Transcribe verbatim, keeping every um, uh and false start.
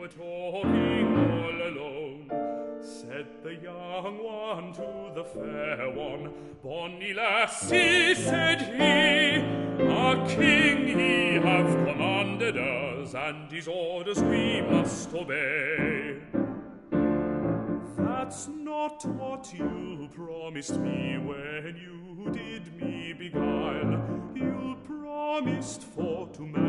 were talking all alone, said the young one to the fair one, "Bonny lassie," said he, "our king he hath commanded us, and his orders we must obey." "That's not what you promised me when you did me beguile. You promised for to marry